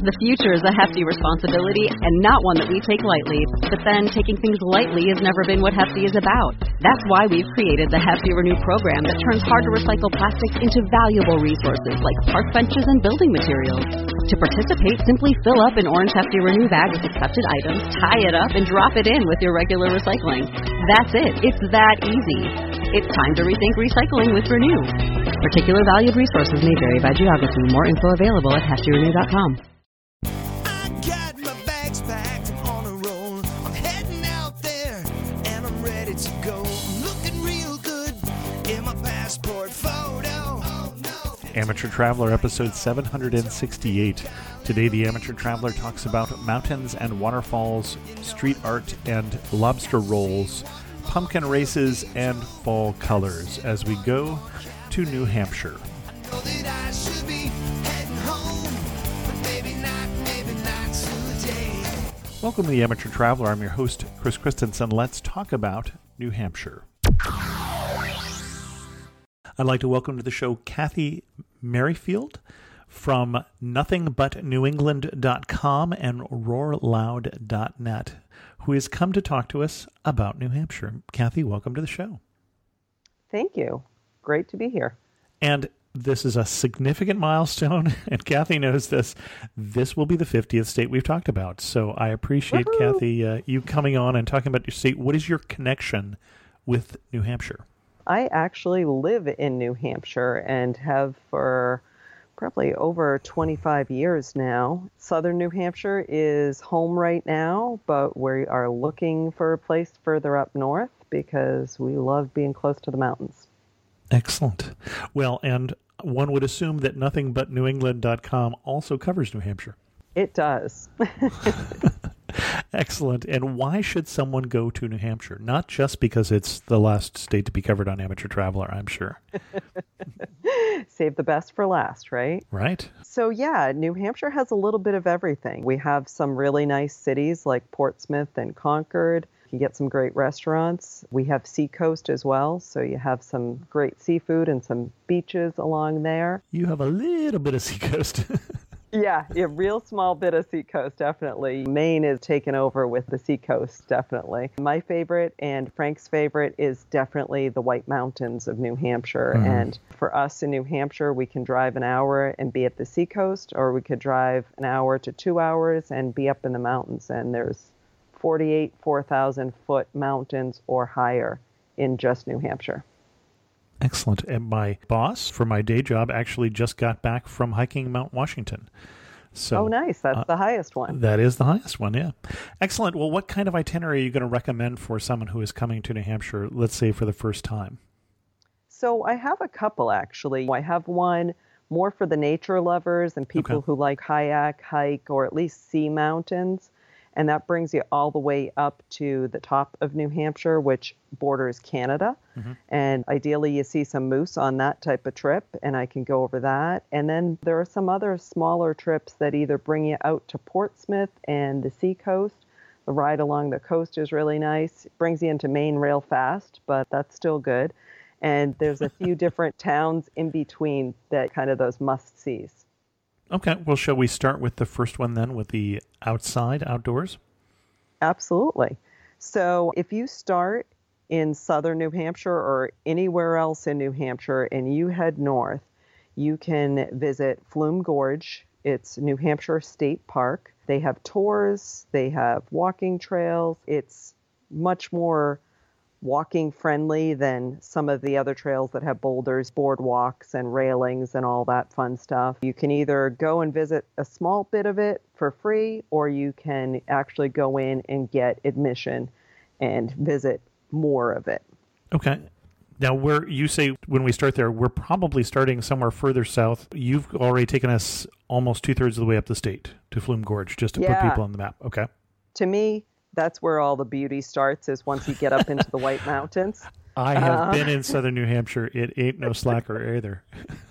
The future is a hefty responsibility and not one that we take lightly. But then taking things lightly has never been what Hefty is about. That's why we've created the Hefty Renew program that turns hard-to-recycle plastics into valuable resources like park benches and building materials. To participate, simply fill up an orange Hefty Renew bag with accepted items, tie it up, and drop it in with your regular recycling. That's it. It's that easy. It's time to rethink recycling with Renew. Particular valued resources may vary by geography. More info available at heftyrenew.com. I got my bags packed, I'm on a roll. I'm heading out there and I'm ready to go. I'm looking real good in my passport photo. Oh, no. Amateur Traveler, episode 768. Today, the Amateur Traveler talks about mountains and waterfalls, street art and lobster rolls, pumpkin races, and fall colors as we go to New Hampshire. Know that I should be heading home, but maybe not today. Welcome to the Amateur Traveler. I'm your host, Chris Christensen. Let's talk about New Hampshire. I'd like to welcome to the show Kathy Merrifield from nothingbutnewengland.com and roarloud.net, who has come to talk to us about New Hampshire. Kathy, welcome to the show. Thank you. Great to be here. And this is a significant milestone, and Kathy knows this. This will be the 50th state we've talked about. So I appreciate, Woohoo! Kathy, you coming on and talking about your state. What is your connection with New Hampshire? I actually live in New Hampshire and have for probably over 25 years now. Southern New Hampshire is home right now, but we are looking for a place further up north because we love being close to the mountains. Excellent. Well, and one would assume that nothingbutnewengland.com also covers New Hampshire. It does. Excellent. And why should someone go to New Hampshire? Not just because it's the last state to be covered on Amateur Traveler, I'm sure. Save the best for last, right? Right. So yeah, New Hampshire has a little bit of everything. We have some really nice cities like Portsmouth and Concord. You get some great restaurants. We have Seacoast as well, so you have some great seafood and some beaches along there. You have a little bit of Seacoast. Yeah, a real small bit of Seacoast, definitely. Maine is taken over with the Seacoast, definitely. My favorite and Frank's favorite is definitely the White Mountains of New Hampshire. Mm-hmm. And for us in New Hampshire, we can drive an hour and be at the Seacoast, or we could drive an hour to 2 hours and be up in the mountains. And there's 48 4,000-foot mountains or higher in just New Hampshire. Excellent. And my boss for my day job actually just got back from hiking Mount Washington. So, oh, nice. That's the highest one. That is the highest one, yeah. Excellent. Well, what kind of itinerary are you going to recommend for someone who is coming to New Hampshire, let's say for the first time? So I have a couple, actually. I have one more for the nature lovers and people who like kayak, hike, or at least see mountains. And that brings you all the way up to the top of New Hampshire, which borders Canada. Mm-hmm. And ideally, you see some moose on that type of trip, and I can go over that. And then there are some other smaller trips that either bring you out to Portsmouth and the Seacoast. The ride along the coast is really nice. It brings you into Maine real fast, but that's still good. And there's a few different towns in between that kind of those must-sees. Okay, well, shall we start with the first one then, with the outdoors? Absolutely. So if you start in southern New Hampshire or anywhere else in New Hampshire and you head north, you can visit Flume Gorge. It's New Hampshire State Park. They have tours, they have walking trails. It's much more walking friendly than some of the other trails that have boulders, boardwalks, and railings and all that fun stuff. You can either go and visit a small bit of it for free, or you can actually go in and get admission and visit more of it. Okay. Now, you say when we start there, we're probably starting somewhere further south. You've already taken us almost 2/3 of the way up the state to Flume Gorge, just to put people on the map. Okay. To me, that's where all the beauty starts, is once you get up into the White Mountains. I have been in southern New Hampshire. It ain't no slacker either.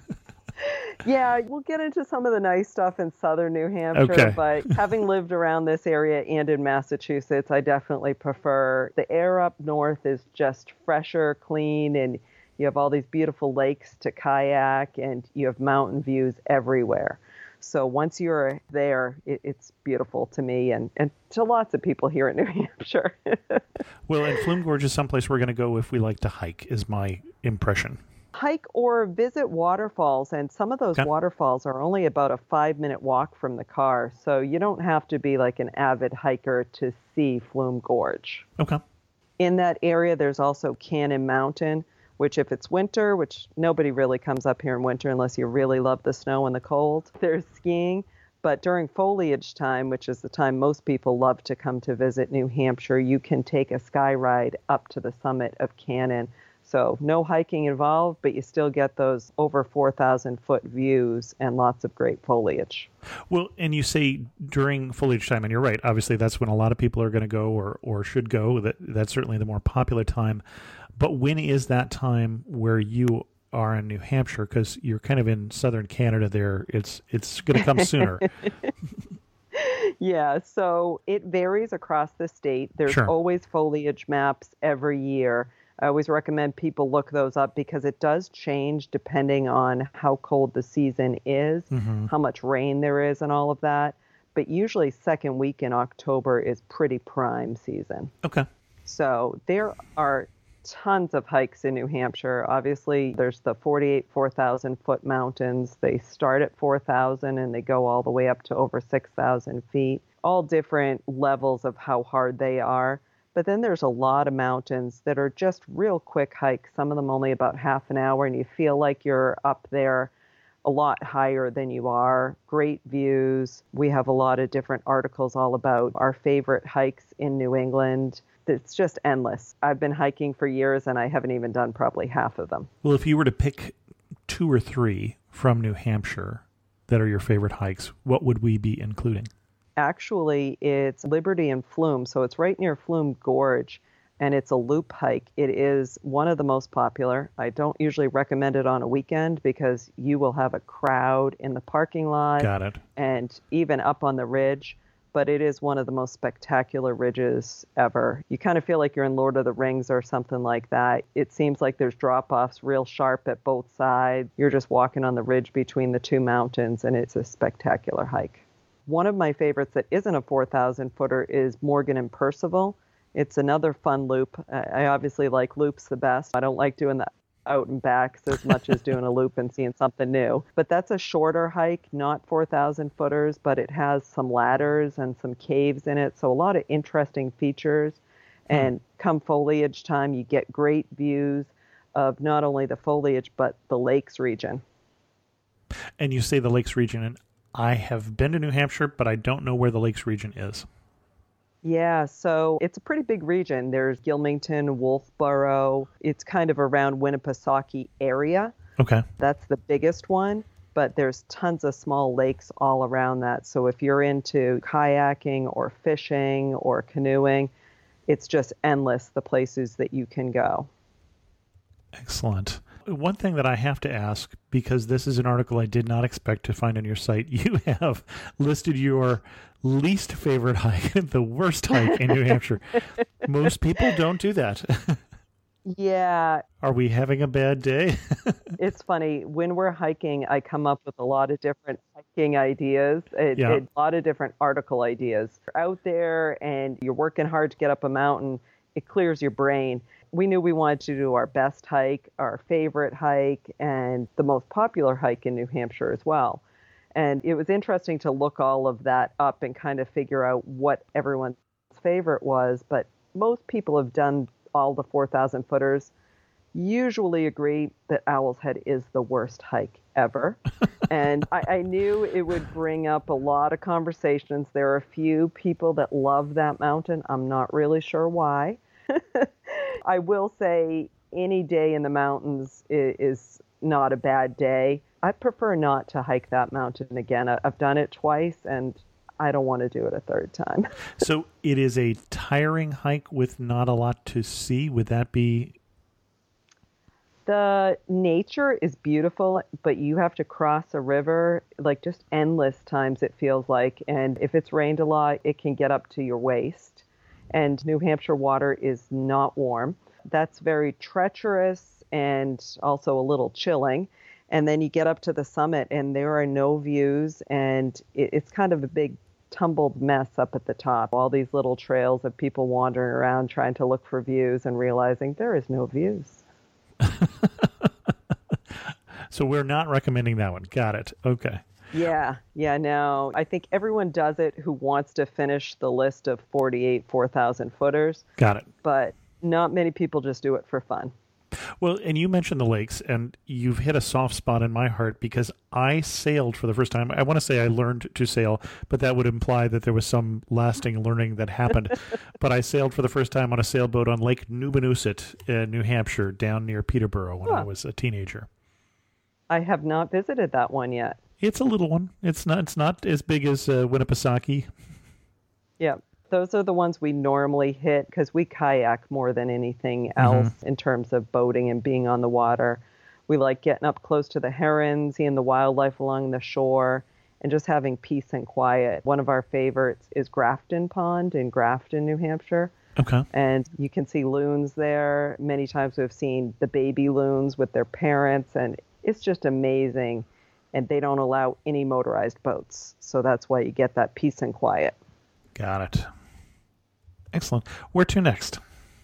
Yeah, we'll get into some of the nice stuff in southern New Hampshire, but having lived around this area and in Massachusetts, I definitely prefer the air up north is just fresher, clean, and you have all these beautiful lakes to kayak, and you have mountain views everywhere. So once you're there, it's beautiful to me and to lots of people here in New Hampshire. Well, and Flume Gorge is someplace we're going to go if we like to hike, is my impression. Hike or visit waterfalls, and some of those waterfalls are only about a 5-minute walk from the car, so you don't have to be like an avid hiker to see Flume Gorge. Okay. In that area, there's also Cannon Mountain, which if it's winter, which nobody really comes up here in winter unless you really love the snow and the cold, there's skiing. But during foliage time, which is the time most people love to come to visit New Hampshire, you can take a sky ride up to the summit of Cannon. So no hiking involved, but you still get those over 4,000-foot views and lots of great foliage. Well, and you say during foliage time, and you're right. Obviously, that's when a lot of people are going to go or should go. That's certainly the more popular time. But when is that time where you are in New Hampshire? Because you're kind of in southern Canada there. It's going to come sooner. Yeah, so it varies across the state. There's always foliage maps every year. I always recommend people look those up because it does change depending on how cold the season is, how much rain there is and all of that. But usually second week in October is pretty prime season. Okay. So there are tons of hikes in New Hampshire. Obviously, there's the 4,000-foot mountains. They start at 4,000 and they go all the way up to over 6,000 feet. All different levels of how hard they are. But then there's a lot of mountains that are just real quick hikes, some of them only about half an hour, and you feel like you're up there a lot higher than you are. Great views. We have a lot of different articles all about our favorite hikes in New England. It's just endless. I've been hiking for years, and I haven't even done probably half of them. Well, if you were to pick 2 or 3 from New Hampshire that are your favorite hikes, what would we be including? Actually, it's Liberty and Flume, so it's right near Flume Gorge, and it's a loop hike. It is one of the most popular. I don't usually recommend it on a weekend because you will have a crowd in the parking lot. Got it. And even up on the ridge, but it is one of the most spectacular ridges ever. You kind of feel like you're in Lord of the Rings or something like that. It seems like there's drop-offs real sharp at both sides. You're just walking on the ridge between the two mountains, and it's a spectacular hike. One of my favorites that isn't a 4,000-footer is Morgan and Percival. It's another fun loop. I obviously like loops the best. I don't like doing the out and backs as much as doing a loop and seeing something new. But that's a shorter hike, not 4,000 footers, but it has some ladders and some caves in it. So a lot of interesting features. And come foliage time, you get great views of not only the foliage, but the lakes region. And you say the lakes region, and I have been to New Hampshire, but I don't know where the lakes region is. Yeah, so it's a pretty big region. There's Gilmington, Wolfboro. It's kind of around Winnipesaukee area. Okay. That's the biggest one, but there's tons of small lakes all around that. So if you're into kayaking or fishing or canoeing, it's just endless, the places that you can go. Excellent. One thing that I have to ask, because this is an article I did not expect to find on your site, you have listed your least favorite hike, the worst hike in New Hampshire. Most people don't do that. Yeah. Are we having a bad day? It's funny. When we're hiking, I come up with a lot of different hiking ideas, a lot of different article ideas. You're out there and you're working hard to get up a mountain, it clears your brain. We knew we wanted to do our best hike, our favorite hike, and the most popular hike in New Hampshire as well. And it was interesting to look all of that up and kind of figure out what everyone's favorite was. But most people have done all the 4,000 footers, usually agree that Owl's Head is the worst hike ever. And I knew it would bring up a lot of conversations. There are a few people that love that mountain. I'm not really sure why. I will say any day in the mountains is not a bad day. I prefer not to hike that mountain again. I've done it twice, and I don't want to do it a third time. So it is a tiring hike with not a lot to see. Would that be? The nature is beautiful, but you have to cross a river like just endless times, it feels like. And if it's rained a lot, it can get up to your waist. And New Hampshire water is not warm. That's very treacherous and also a little chilling. And then you get up to the summit and there are no views, and it's kind of a big tumbled mess up at the top. All these little trails of people wandering around trying to look for views and realizing there is no views. So we're not recommending that one. Got it. Okay. Yeah, no. I think everyone does it who wants to finish the list of 48 4,000 footers. Got it. But not many people just do it for fun. Well, and you mentioned the lakes, and you've hit a soft spot in my heart because I sailed for the first time. I want to say I learned to sail, but that would imply that there was some lasting learning that happened. But I sailed for the first time on a sailboat on Lake Nubinusett in New Hampshire, down near Peterborough when I was a teenager. I have not visited that one yet. It's a little one. It's not as big as Winnipesaukee. Yeah. Those are the ones we normally hit because we kayak more than anything else in terms of boating and being on the water. We like getting up close to the herons, seeing the wildlife along the shore, and just having peace and quiet. One of our favorites is Grafton Pond in Grafton, New Hampshire. Okay. And you can see loons there. Many times we've seen the baby loons with their parents, and it's just amazing. And they don't allow any motorized boats. So that's why you get that peace and quiet. Got it. Excellent. Where to next?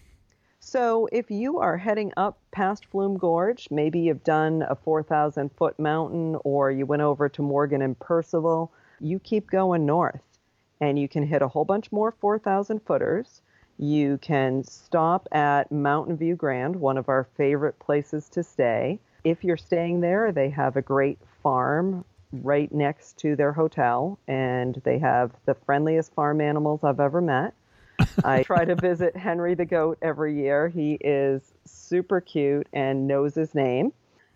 So if you are heading up past Flume Gorge, maybe you've done a 4,000-foot mountain or you went over to Morgan and Percival, you keep going north and you can hit a whole bunch more 4,000-footers. You can stop at Mountain View Grand, one of our favorite places to stay. If you're staying there, they have a great farm right next to their hotel, and they have the friendliest farm animals I've ever met. I try to visit Henry the goat every year. He is super cute and knows his name.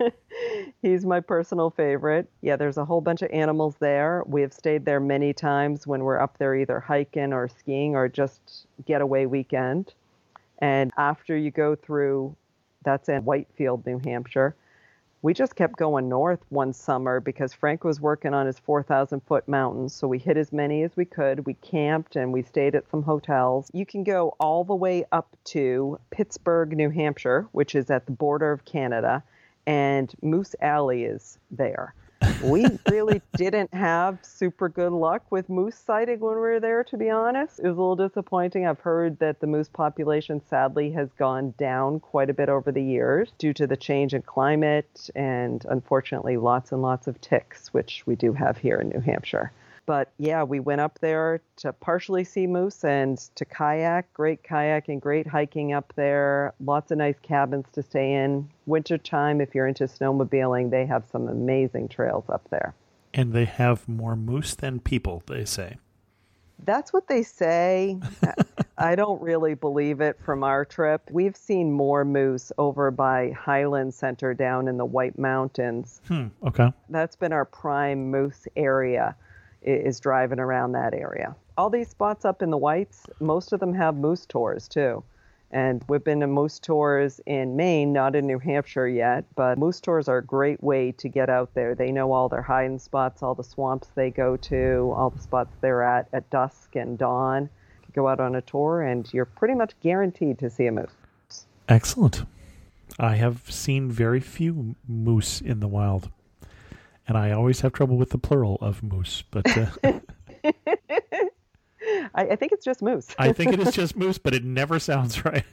He's my personal favorite. Yeah, there's a whole bunch of animals there. We have stayed there many times when we're up there either hiking or skiing or just getaway weekend. And after you go through, that's in Whitefield, New Hampshire. We just kept going north one summer because Frank was working on his 4,000-foot mountains, so we hit as many as we could. We camped and we stayed at some hotels. You can go all the way up to Pittsburgh, New Hampshire, which is at the border of Canada, and Moose Alley is there. We really didn't have super good luck with moose sighting when we were there, to be honest. It was a little disappointing. I've heard that the moose population sadly has gone down quite a bit over the years due to the change in climate and unfortunately lots and lots of ticks, which we do have here in New Hampshire. But yeah, we went up there to partially see moose and to kayak. Great kayaking, great hiking up there. Lots of nice cabins to stay in. Wintertime, if you're into snowmobiling, they have some amazing trails up there. And they have more moose than people, they say. That's what they say. I don't really believe it from our trip. We've seen more moose over by Highland Center down in the White Mountains. Okay. That's been our prime moose area, is driving around that area. All these spots up in the Whites, most of them have moose tours too. And we've been to moose tours in Maine, not in New Hampshire yet, but moose tours are a great way to get out there. They know all their hiding spots, all the swamps they go to, all the spots they're at dusk and dawn. You go out on a tour and you're pretty much guaranteed to see a moose. Excellent. I have seen very few moose in the wild. And I always have trouble with the plural of moose, but I think it's just moose. I think it is just moose, but it never sounds right.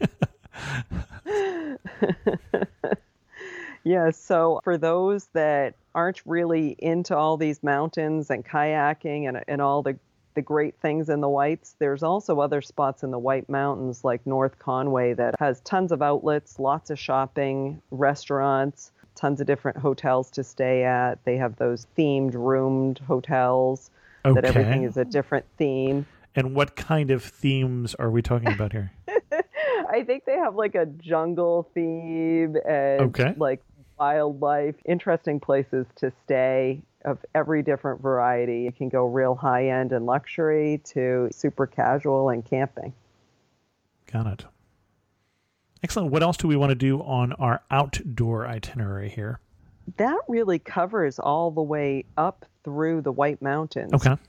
Yeah, so for those that aren't really into all these mountains and kayaking and all the great things in the Whites, there's also other spots in the White Mountains like North Conway that has tons of outlets, lots of shopping, restaurants, tons of different hotels to stay at. They have those themed roomed hotels that everything is a different theme. And what kind of themes are we talking about here? I think they have like a jungle theme and like wildlife, interesting places to stay of every different variety. You can go real high end and luxury to super casual and camping. Got it. Excellent. What else do we want to do on our outdoor itinerary here? That really covers all the way up through the White Mountains. Okay.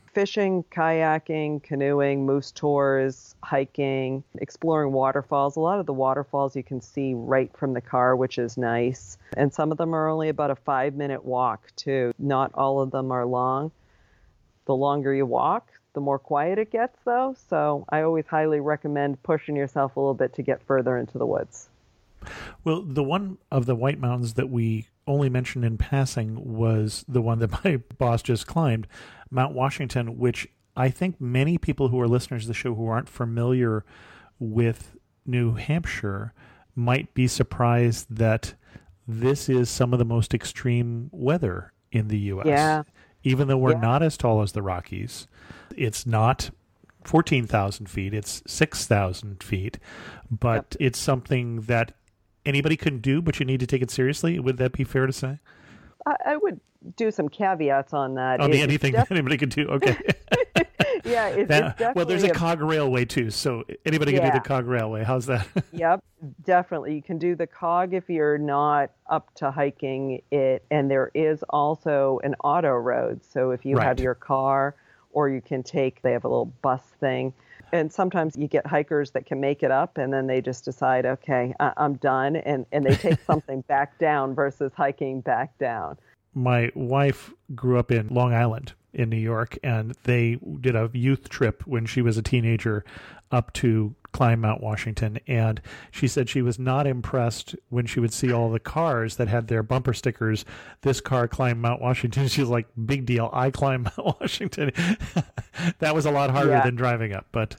fishing, kayaking, canoeing, moose tours, hiking, exploring waterfalls. A lot of the waterfalls you can see right from the car, which is nice. And some of them are only about a 5-minute walk, too. Not all of them are long. The longer you walk, the more quiet it gets, though. So I always highly recommend pushing yourself a little bit to get further into the woods. Well, the one of the White Mountains that we only mentioned in passing was the one that my boss just climbed, Mount Washington, which I think many people who are listeners to the show who aren't familiar with New Hampshire might be surprised that this is some of the most extreme weather in the U.S. Yeah. Even though we're not as tall as the Rockies, it's not 14,000 feet, it's 6,000 feet, but it's something that anybody can do, but you need to take it seriously. Would that be fair to say? I would do some caveats on that. Anything that anybody can do. Okay. Yeah, it's definitely. Well, there's a cog railway too, so anybody can do the cog railway. How's that? Yep, definitely. You can do the cog if you're not up to hiking it, and there is also an auto road. So if you have your car, or you can they have a little bus thing. And sometimes you get hikers that can make it up, and then they just decide, okay, I'm done, and they take something back down versus hiking back down. My wife grew up in Long Island in New York, and they did a youth trip when she was a teenager up to climb Mount Washington. And she said she was not impressed when she would see all the cars that had their bumper stickers, "This car climbed Mount Washington." She was like, big deal, I climbed Mount Washington. That was a lot harder than driving up, but...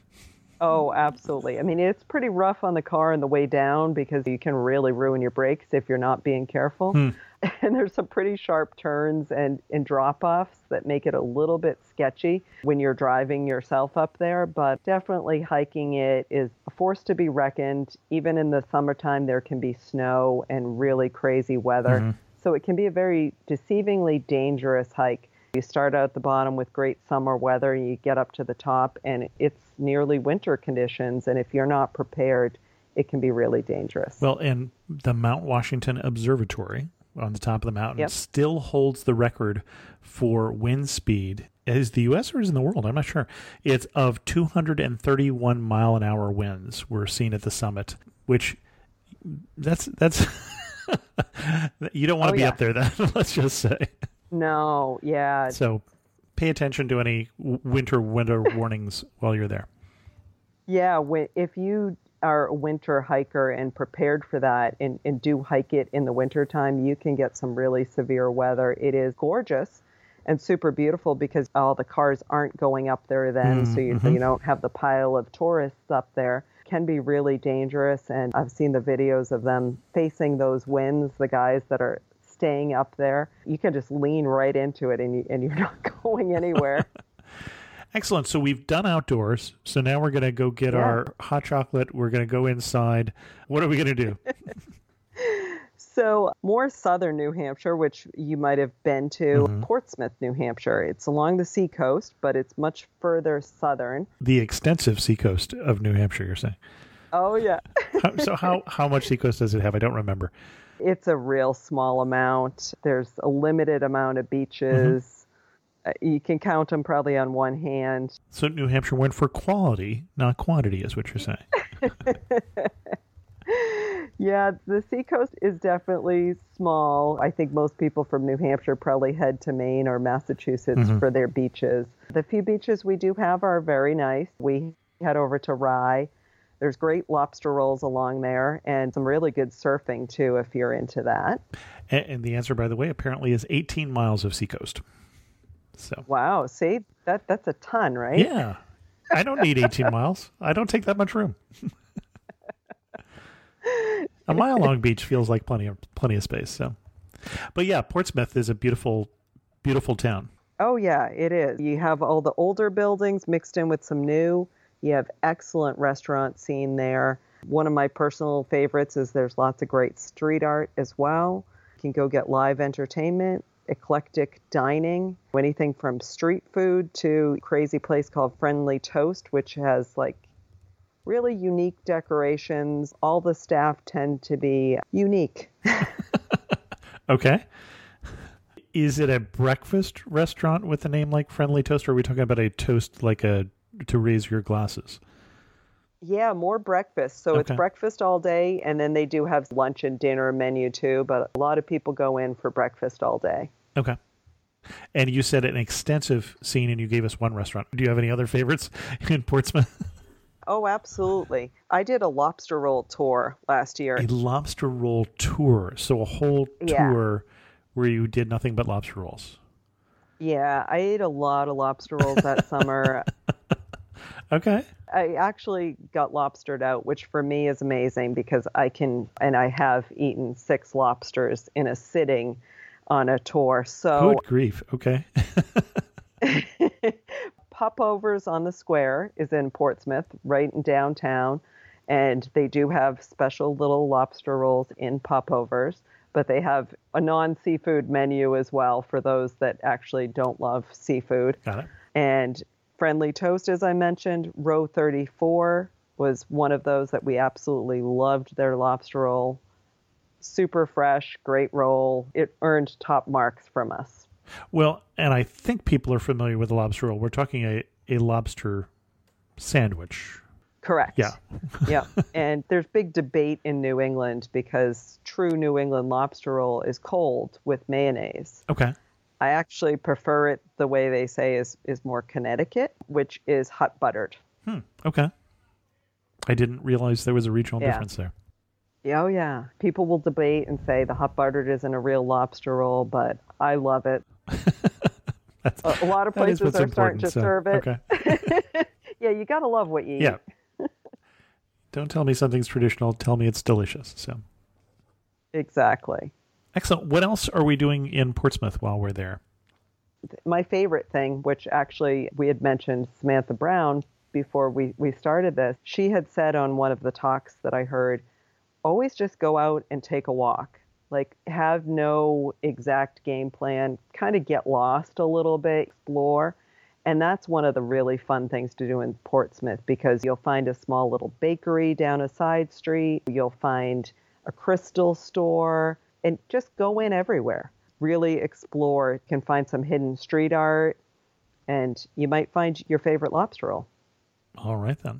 Oh, absolutely. I mean, it's pretty rough on the car on the way down because you can really ruin your brakes if you're not being careful. And there's some pretty sharp turns and drop-offs that make it a little bit sketchy when you're driving yourself up there. But definitely hiking it is a force to be reckoned. Even in the summertime, there can be snow and really crazy weather. So it can be a very deceivingly dangerous hike. You start out at the bottom with great summer weather, you get up to the top, and it's nearly winter conditions. And if you're not prepared, it can be really dangerous. Well, and the Mount Washington Observatory on the top of the mountain still holds the record for wind speed. Is the U.S. or is it in the world? I'm not sure. It's of 231 mile an hour winds were seen at the summit, which that's you don't want to be up there then, let's just say. No, yeah. So pay attention to any winter warnings while you're there. Yeah, if you are a winter hiker and prepared for that and do hike it in the wintertime, you can get some really severe weather. It is gorgeous and super beautiful because all the cars aren't going up there then, so you don't have the pile of tourists up there. It can be really dangerous, and I've seen the videos of them facing those winds, the guys that are staying up there. You can just lean right into it and you're not going anywhere. Excellent. So we've done outdoors. So now we're going to go get our hot chocolate. We're going to go inside. What are we going to do? So more southern New Hampshire, which you might have been to, Portsmouth, New Hampshire. It's along the seacoast, but it's much further southern. The extensive seacoast of New Hampshire, you're saying? Oh, yeah. So how much seacoast does it have? I don't remember. It's a real small amount. There's a limited amount of beaches. You can count them probably on one hand. So New Hampshire went for quality, not quantity, is what you're saying. Yeah, the seacoast is definitely small. I think most people from New Hampshire probably head to Maine or Massachusetts for their beaches. The few beaches we do have are very nice. We head over to Rye. There's great lobster rolls along there and some really good surfing, too, if you're into that. And the answer, by the way, apparently is 18 miles of seacoast. So. Wow. See, that's a ton, right? Yeah. I don't need 18 miles. I don't take that much room. A mile-long beach feels like plenty of space. So, but yeah, Portsmouth is a beautiful, beautiful town. Oh, yeah, it is. You have all the older buildings mixed in with some new. You have excellent restaurant scene there. One of my personal favorites is there's lots of great street art as well. You can go get live entertainment, eclectic dining, anything from street food to a crazy place called Friendly Toast, which has like really unique decorations. All the staff tend to be unique. Okay. Is it a breakfast restaurant with a name like Friendly Toast, or are we talking about a toast like to raise your glasses? Yeah, more breakfast. So it's breakfast all day, and then they do have lunch and dinner menu too, but a lot of people go in for breakfast all day. Okay. And you said an extensive scene, and you gave us one restaurant. Do you have any other favorites in Portsmouth? Oh, absolutely. I did a lobster roll tour last year. A lobster roll tour. So a whole tour where you did nothing but lobster rolls. Yeah, I ate a lot of lobster rolls that summer. Okay. I actually got lobstered out, which for me is amazing because I have eaten 6 lobsters in a sitting on a tour. So good grief. Okay. Popovers on the Square is in Portsmouth, right in downtown, and they do have special little lobster rolls in Popovers, but they have a non-seafood menu as well for those that actually don't love seafood. Got it. And Friendly Toast, as I mentioned, Row 34 was one of those that we absolutely loved their lobster roll. Super fresh, great roll. It earned top marks from us. Well, and I think people are familiar with the lobster roll. We're talking a lobster sandwich. Correct. Yeah. Yeah. And there's big debate in New England because true New England lobster roll is cold with mayonnaise. Okay. I actually prefer it the way they say is more Connecticut, which is hot buttered. Okay. I didn't realize there was a regional difference there. Oh, yeah. People will debate and say the hot buttered isn't a real lobster roll, but I love it. A lot of places are starting to serve it. Okay. Yeah, you got to love what you eat. Yeah. Don't tell me something's traditional. Tell me it's delicious. So. Exactly. Excellent. What else are we doing in Portsmouth while we're there? My favorite thing, which actually we had mentioned Samantha Brown before we started this, she had said on one of the talks that I heard, always just go out and take a walk. Like, have no exact game plan, kind of get lost a little bit, explore. And that's one of the really fun things to do in Portsmouth because you'll find a small little bakery down a side street. You'll find a crystal store and just go in everywhere. Really explore. You can find some hidden street art and you might find your favorite lobster roll. All right, then.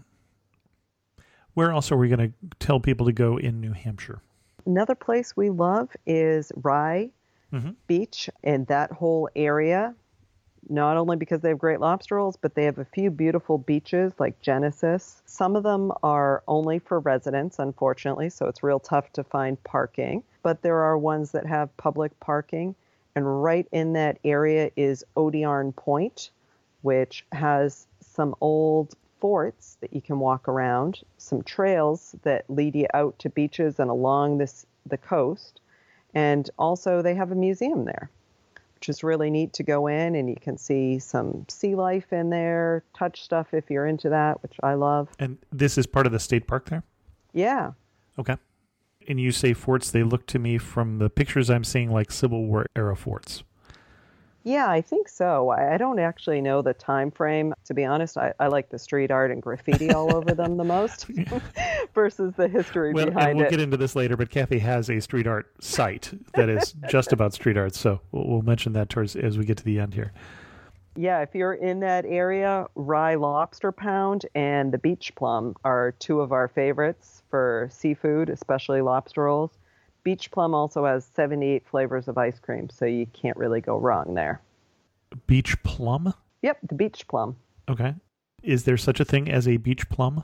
Where else are we going to tell people to go in New Hampshire? Another place we love is Rye Beach and that whole area, not only because they have great lobster rolls, but they have a few beautiful beaches like Genesis. Some of them are only for residents, unfortunately, so it's real tough to find parking. But there are ones that have public parking. And right in that area is Odiarn Point, which has some old forts that you can walk around, some trails that lead you out to beaches and along the coast. And also they have a museum there, which is really neat to go in and you can see some sea life in there, touch stuff if you're into that, which I love. And this is part of the state park there? Yeah. Okay. And you say forts, they look to me from the pictures I'm seeing like Civil War era forts. Yeah, I think so. I don't actually know the time frame. To be honest, I like the street art and graffiti all over them the most versus the history behind and we'll it. get into this later, but Kathy has a street art site that is just about street art, so we'll mention that as we get to the end here. Yeah, if you're in that area, Rye Lobster Pound and the Beach Plum are two of our favorites for seafood, especially lobster rolls. Beach Plum also has 78 flavors of ice cream, so you can't really go wrong there. Beach plum? Yep, the Beach Plum. Okay. Is there such a thing as a beach plum?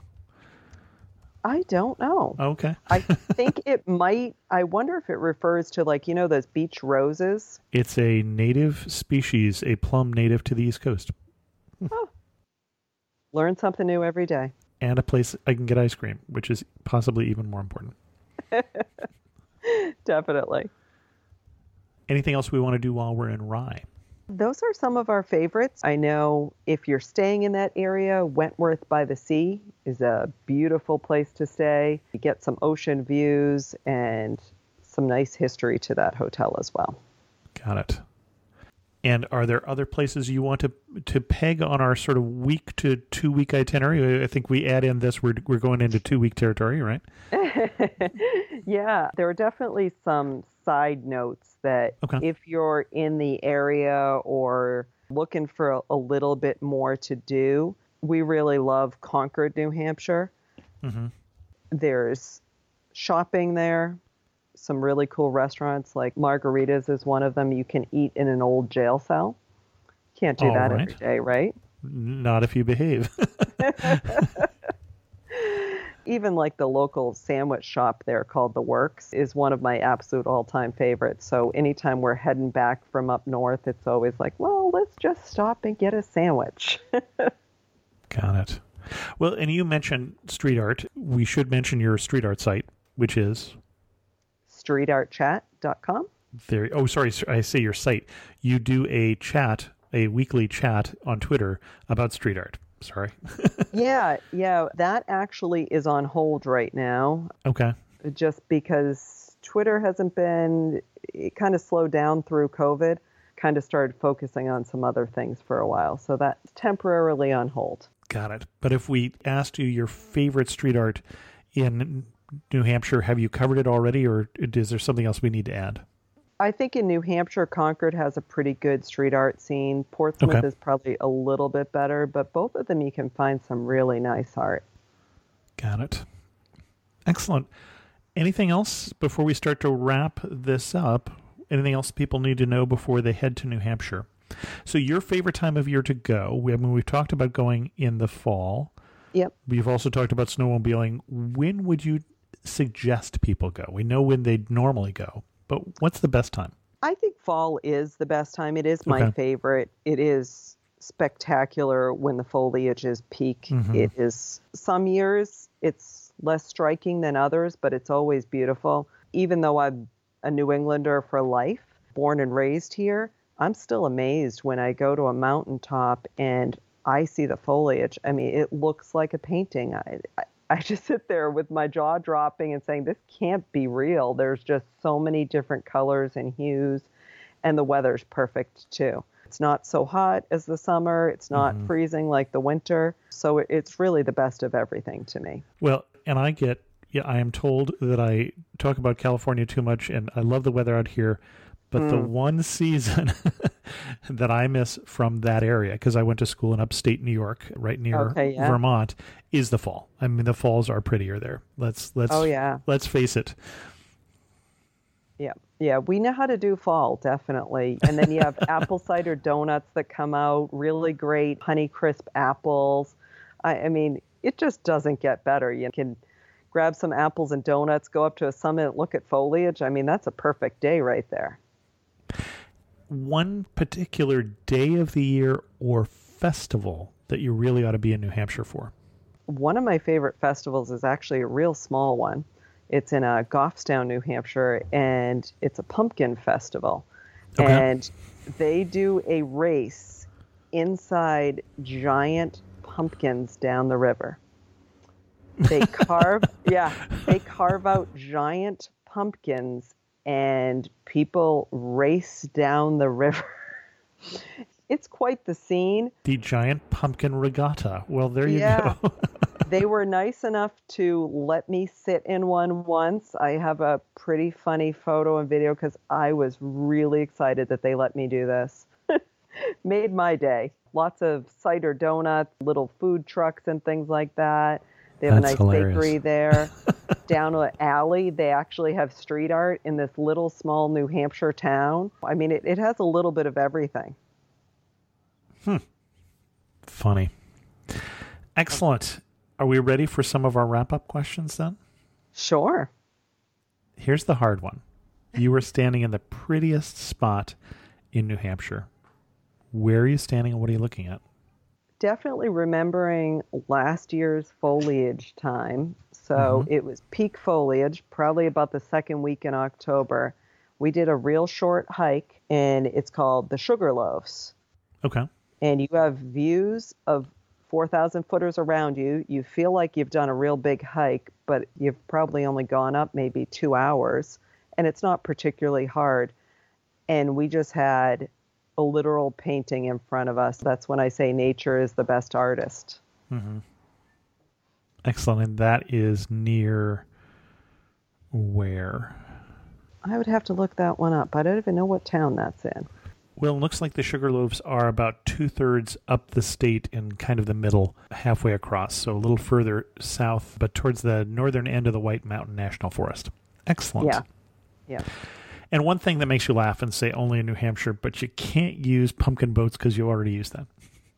I don't know. Okay. I think it might. I wonder if it refers to, like, you know, those beach roses. It's a native species, a plum native to the East Coast. Oh. Learn something new every day. And a place I can get ice cream, which is possibly even more important. Definitely. Anything else we want to do while we're in Rye? Those are some of our favorites. I know if you're staying in that area, Wentworth by the Sea is a beautiful place to stay. You get some ocean views and some nice history to that hotel as well. Got it. And are there other places you want to peg on our sort of week to 2 week itinerary? I think we add in this, we're going into 2 week territory, right? Yeah, there are definitely some side notes that if you're in the area or looking for a little bit more to do, we really love Concord, New Hampshire. Mm-hmm. There's shopping there, some really cool restaurants like Margarita's is one of them. You can eat in an old jail cell. Can't do that every day, right? Not if you behave. Even like the local sandwich shop there called The Works is one of my absolute all-time favorites. So anytime we're heading back from up north, it's always like, well, let's just stop and get a sandwich. Got it. Well, and you mentioned street art. We should mention your street art site, which is? streetartchat.com. There. Oh, sorry. I say your site. You do a weekly chat on Twitter about street art. Sorry. Yeah. That actually is on hold right now. Okay. Just because Twitter it kind of slowed down through COVID, kind of started focusing on some other things for a while. So that's temporarily on hold. Got it. But if we asked you your favorite street art in New Hampshire, have you covered it already, or is there something else we need to add? I think in New Hampshire, Concord has a pretty good street art scene. Portsmouth is probably a little bit better, but both of them you can find some really nice art. Got it. Excellent. Anything else before we start to wrap this up? Anything else people need to know before they head to New Hampshire? So your favorite time of year to go, we've talked about going in the fall. Yep. We've also talked about snowmobiling. When would you suggest people go? We know when they normally go. But what's the best time? I think fall is the best time. It is my favorite. It is spectacular when the foliage is peak. Mm-hmm. It is, some years it's less striking than others, but it's always beautiful. Even though I'm a New Englander for life, born and raised here, I'm still amazed when I go to a mountaintop and I see the foliage. I mean, it looks like a painting. I just sit there with my jaw dropping and saying, this can't be real. There's just so many different colors and hues, and the weather's perfect too. It's not so hot as the summer. It's not freezing like the winter. So it's really the best of everything to me. Well, and I am told that I talk about California too much, and I love the weather out here. But the one season that I miss from that area, because I went to school in upstate New York, right near Vermont, is the fall. I mean, the falls are prettier there. Let's face it. Yeah, we know how to do fall, definitely. And then you have apple cider donuts that come out, really great Honeycrisp apples. I mean, it just doesn't get better. You can grab some apples and donuts, go up to a summit, and look at foliage. I mean, that's a perfect day right there. One particular day of the year or festival that you really ought to be in New Hampshire for? One of my favorite festivals is actually a real small one. It's in Goffstown, New Hampshire, and it's a pumpkin festival. Okay. And they do a race inside giant pumpkins down the river. They carve out giant pumpkins and people race down the river. It's quite the scene. The giant pumpkin regatta. Well, there you go. They were nice enough to let me sit in one once. I have a pretty funny photo and video because I was really excited that they let me do this. Made my day. Lots of cider donuts, little food trucks and things like that. They have a nice bakery there. Down an alley, they actually have street art in this little small New Hampshire town. I mean, it has a little bit of everything. Funny. Excellent. Are we ready for some of our wrap-up questions then? Sure. Here's the hard one. You were standing in the prettiest spot in New Hampshire. Where are you standing and what are you looking at? Definitely remembering last year's foliage time. So it was peak foliage, probably about the second week in October. We did a real short hike, and it's called the Sugarloaves. Okay. And you have views of 4,000 footers around you. You feel like you've done a real big hike, but you've probably only gone up maybe 2 hours, and it's not particularly hard. And we just had a literal painting in front of us. That's when I say nature is the best artist. Mm-hmm. Excellent. And that is near where? I would have to look that one up. I don't even know what town that's in. Well, it looks like the Sugarloaves are about 2/3 up the state and kind of the middle, halfway across. So a little further south, but towards the northern end of the White Mountain National Forest. Excellent. Yeah. And one thing that makes you laugh and say only in New Hampshire, but you can't use pumpkin boats because you already used them.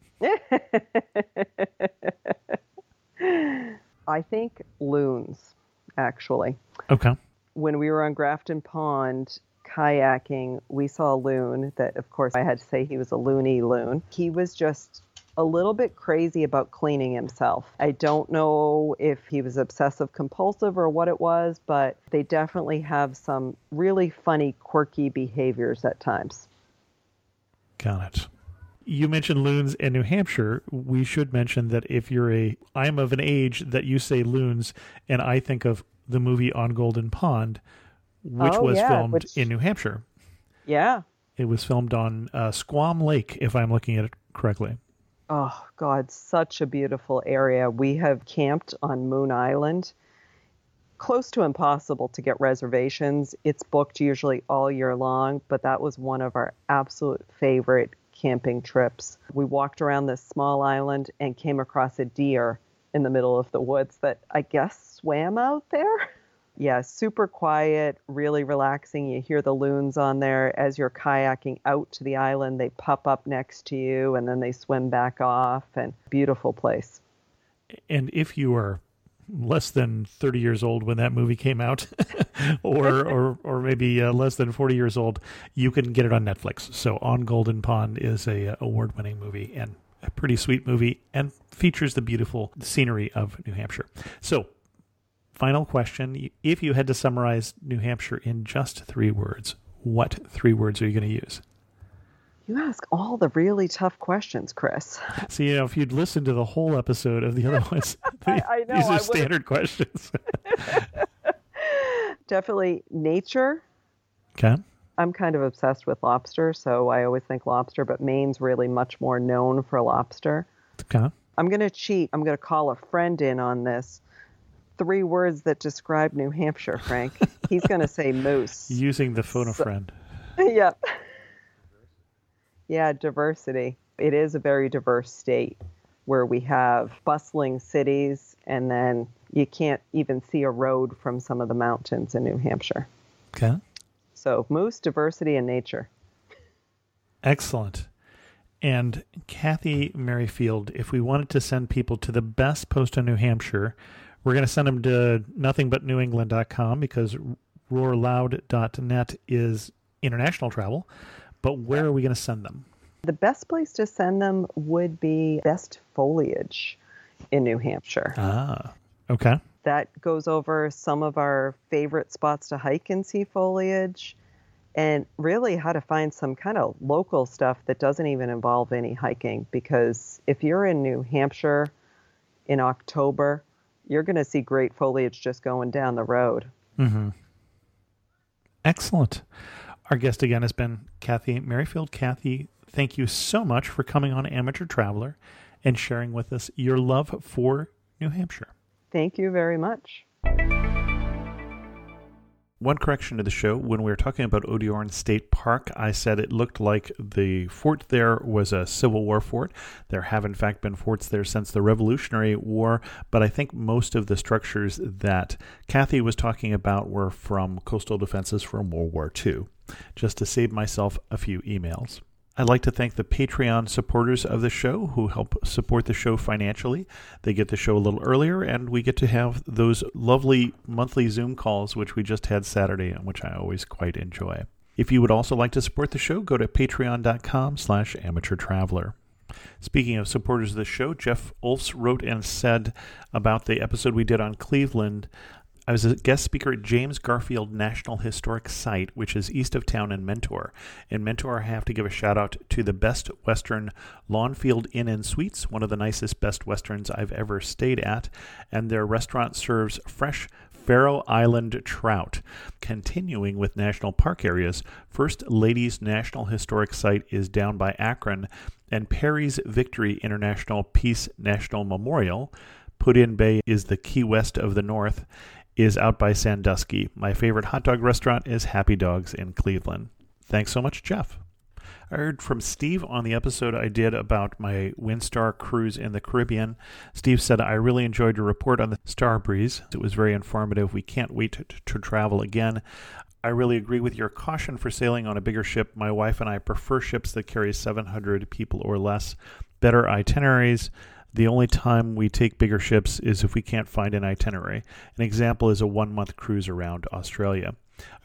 I think loons, actually. Okay. When we were on Grafton Pond kayaking, we saw a loon that, of course, I had to say he was a loony loon. He was just a little bit crazy about cleaning himself. I don't know if he was obsessive compulsive or what it was, but they definitely have some really funny, quirky behaviors at times. Got it. You mentioned loons in New Hampshire. We should mention that if I'm of an age that you say loons, and I think of the movie On Golden Pond, which was filmed in New Hampshire. Yeah. It was filmed on Squam Lake, if I'm looking at it correctly. Oh, God, such a beautiful area. We have camped on Moon Island. Close to impossible to get reservations. It's booked usually all year long, but that was one of our absolute favorite camping trips. We walked around this small island and came across a deer in the middle of the woods that I guess swam out there. Yeah, super quiet, really relaxing. You hear the loons on there. As you're kayaking out to the island, they pop up next to you and then they swim back off. And beautiful place. And if you are less than 30 years old when that movie came out, or maybe less than 40 years old, you can get it on Netflix. So On Golden Pond is a award-winning movie and a pretty sweet movie and features the beautiful scenery of New Hampshire. So, final question. If you had to summarize New Hampshire in just 3 words, what 3 words are you going to use? You ask all the really tough questions, Chris. See, if you'd listened to the whole episode of the other ones, I know, these are standard questions. Definitely nature. Okay. I'm kind of obsessed with lobster, so I always think lobster, but Maine's really much more known for lobster. Okay. I'm going to cheat. I'm going to call a friend in on this. 3 words that describe New Hampshire, Frank. He's going to say moose. Using the phone a friend. Yeah. Yeah, diversity. It is a very diverse state where we have bustling cities, and then you can't even see a road from some of the mountains in New Hampshire. Okay. So moose, diversity, and nature. Excellent. And Kathy Merrifield, if we wanted to send people to the best post in New Hampshire, we're going to send them to nothingbutnewengland.com because roarloud.net is international travel. But where are we going to send them? The best place to send them would be Best Foliage in New Hampshire. Ah, okay. That goes over some of our favorite spots to hike and see foliage, and really how to find some kind of local stuff that doesn't even involve any hiking. Because if you're in New Hampshire in October, you're going to see great foliage just going down the road. Mm-hmm. Excellent. Our guest again has been Kathy Merrifield. Kathy, thank you so much for coming on Amateur Traveler and sharing with us your love for New Hampshire. Thank you very much. One correction to the show. When we were talking about Odiorn State Park, I said it looked like the fort there was a Civil War fort. There have, in fact, been forts there since the Revolutionary War, but I think most of the structures that Kathy was talking about were from coastal defenses from World War II, just to save myself a few emails. I'd like to thank the Patreon supporters of the show who help support the show financially. They get the show a little earlier, and we get to have those lovely monthly Zoom calls, which we just had Saturday, and which I always quite enjoy. If you would also like to support the show, go to patreon.com/amateurtraveler. Speaking of supporters of the show, Jeff Ulfs wrote and said about the episode we did on Cleveland, I was a guest speaker at James Garfield National Historic Site, which is east of town in Mentor. In Mentor, I have to give a shout out to the Best Western Lawnfield Inn and Suites, one of the nicest Best Westerns I've ever stayed at, and their restaurant serves fresh Faroe Island trout. Continuing with national park areas, First Ladies National Historic Site is down by Akron, and Perry's Victory International Peace National Memorial, Put-in Bay, is the Key West of the North, is out by Sandusky. My favorite hot dog restaurant is Happy Dogs in Cleveland. Thanks so much, Jeff. I heard from Steve on the episode I did about my Windstar cruise in the Caribbean. Steve said, I really enjoyed your report on the Starbreeze. It was very informative. We can't wait to travel again. I really agree with your caution for sailing on a bigger ship. My wife and I prefer ships that carry 700 people or less. Better itineraries. The only time we take bigger ships is if we can't find an itinerary. An example is a 1-month cruise around Australia.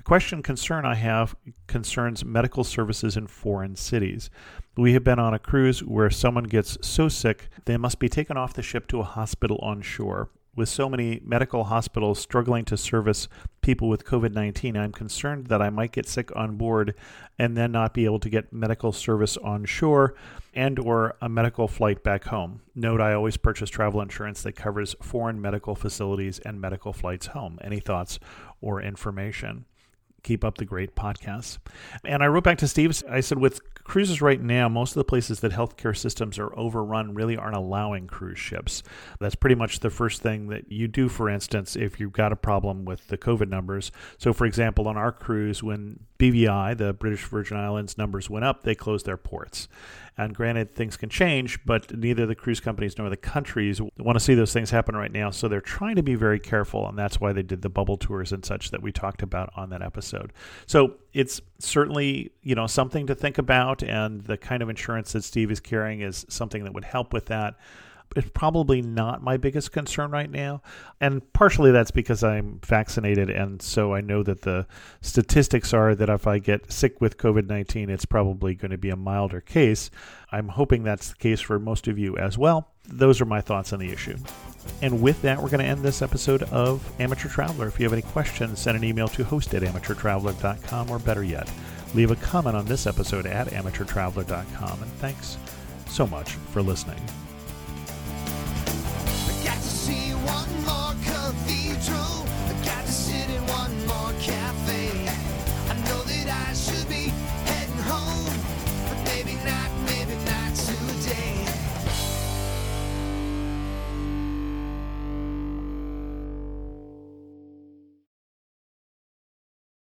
A concern I have concerns medical services in foreign cities. We have been on a cruise where someone gets so sick they must be taken off the ship to a hospital on shore. With so many medical hospitals struggling to service people with COVID-19, I'm concerned that I might get sick on board and then not be able to get medical service on shore and or a medical flight back home. Note, I always purchase travel insurance that covers foreign medical facilities and medical flights home. Any thoughts or information? Keep up the great podcasts. And I wrote back to Steve. I said, with cruises right now, most of the places that healthcare systems are overrun really aren't allowing cruise ships. That's pretty much the first thing that you do, for instance, if you've got a problem with the COVID numbers. So, for example, on our cruise, when BVI, the British Virgin Islands, numbers went up, they closed their ports. And granted, things can change, but neither the cruise companies nor the countries want to see those things happen right now. So they're trying to be very careful, and that's why they did the bubble tours and such that we talked about on that episode. So it's certainly, something to think about, and the kind of insurance that Steve is carrying is something that would help with that. It's probably not my biggest concern right now. And partially that's because I'm vaccinated. And so I know that the statistics are that if I get sick with COVID-19, it's probably going to be a milder case. I'm hoping that's the case for most of you as well. Those are my thoughts on the issue. And with that, we're going to end this episode of Amateur Traveler. If you have any questions, send an email to host@amateurtraveler.com, or better yet, leave a comment on this episode at amateurtraveler.com. And thanks so much for listening.